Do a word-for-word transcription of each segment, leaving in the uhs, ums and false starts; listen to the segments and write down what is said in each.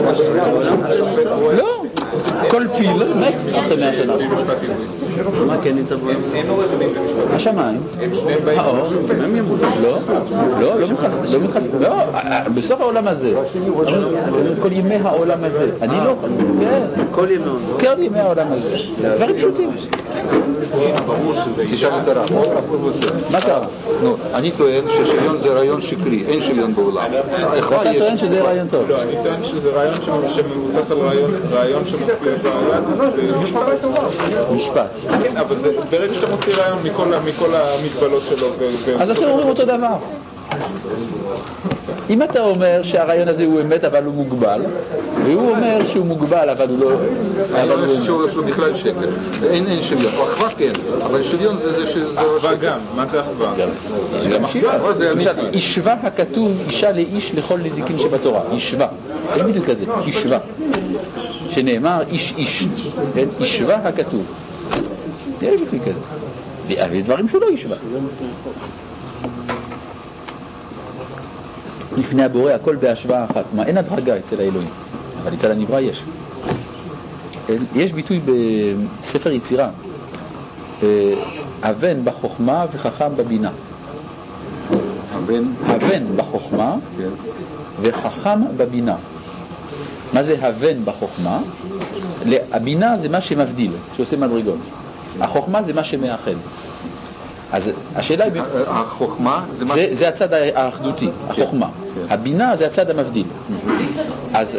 לא, כל פיל מת אחרי מאה שנה. מה כן נמצא בו? השמיים, האור, הם ימותו. לא, לא, לא מתחלק, לא מתחלק, לא, בסוף העולם הזה, כל ימי העולם הזה, אני לא, כל ימי העולם. כל ימי העולם הזה, דברים פשוטים. תשאל את הרב. מה קרה? אני טוען ששוויון זה רעיון שקרי, אין שוויון בעולם. אתה טוען שזה רעיון טוב. לא, אני טוען שזה רעיון שמבוסס על רעיון שמוציא את הרעיון משפט. משפט. כן, אבל ברגע שאתה מוציא רעיון מכל המגבלות שלו. אז אתם אומרים אותו דבר. אם אתה אומר שהרעיון הזה הוא אמת אבל הוא מוגבל, והוא אומר שהוא מוגבל אבל הוא לא... אני אומר שיש לו בכלל שקר. אין שוויון. אחווה כן, אבל שוויון זה שזה... אחווה גם. מה זה אחווה? גם אחווה זה אמיתי. ישווה הכתוב אישה לאיש לכל נזיקין שבתורה. ישווה. זה בדיוק כזה. ישווה. שנאמר איש איש. ישווה הכתוב. זה בדיוק כזה. ויש דברים שהוא לא ישווה. לפני הבורא הכל בהשוואה אחת. מה, אין הדרגה אצל האלוהים, אבל אצל הנברא יש. יש ביטוי בספר יצירה, אבן בחוכמה וחכם בבינה. אבן? אבן בחוכמה וחכם בבינה. מה זה אבן בחוכמה? הבינה זה מה שמבדיל, שעושה מדרגות. החוכמה זה מה שמאחד. אז השאלה היא... החוכמה זה מה... זה הצד האחדותי, החוכמה. הבינה זה הצד המבדיל. אז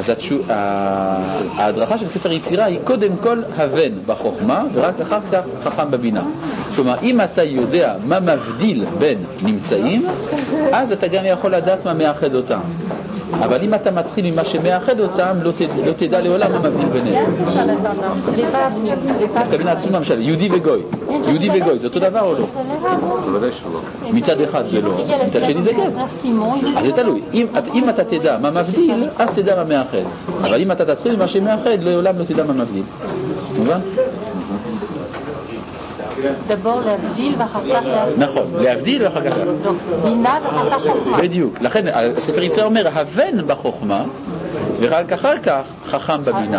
ההדרכה של ספר יצירה היא קודם כל הבן בחוכמה, ורק אחר כך חכם בבינה. כלומר, אם אתה יודע מה מבדיל בין נמצאים, אז אתה גם יכול לדעת מה מאחד אותם. אבל אם אתה מתחיל ממה שמאחד אותם, לא תדע, לא תדע לעולם מה מבדיל ביניהם. כבין עצומה, למשל, יהודי וגוי. יהודי וגוי, זה אותו דבר או לא? מצד אחד זה לא, מצד שני זה כן. אז זה תלוי. אם, אם אתה תדע מה מבדיל, אז תדע מה מאחד. אבל אם אתה תתחיל ממה שמאחד, לעולם לא תדע מה מבדיל. מובן? דבור להבדיל ואחר כך להבדיל. נכון, להבדיל ואחר כך להבדיל. בינה ואחר כך חוכמה. בדיוק, לכן הספר יצירה אומר הבן בחוכמה ורק אחר כך חכם בבינה.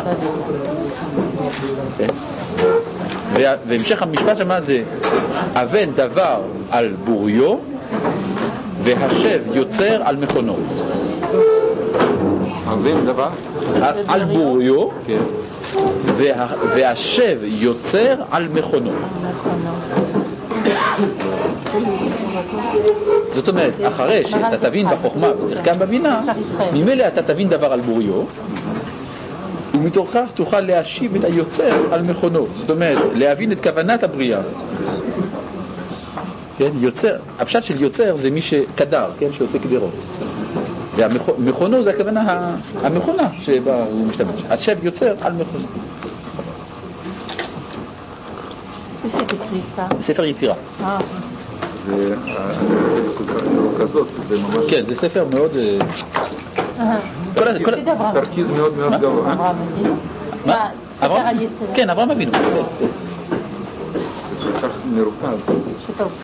והמשך המשפט שמה זה הבן דבר על בוריו והשב יוצר על מכונות. הבן דבר? על בוריו והשב יוצר על מכונות. זאת אומרת, אחרי שאתה תבין בחוכמה ותרקם בבינה, ממילא אתה תבין דבר על בוריו, ומתוך כך תוכל להשיב את היוצר על מכונות. זאת אומרת, להבין את כוונת הבריאה. כן, יוצר, הפשט של יוצר זה מי שקדר, כן, שיוצא קדרות. והמכונו זה הכוונה המכונה שבה הוא משתמש. השב יוצר על מכונה. זה ספר ספר יצירה. זה כזאת, זה ממש... כן, זה ספר מאוד... תרכיז מאוד מאוד גבוה. אברהם אבינו? מה? ספר על יצירה. כן, אברהם אבינו. זה כל כך מרוכז. שטוב.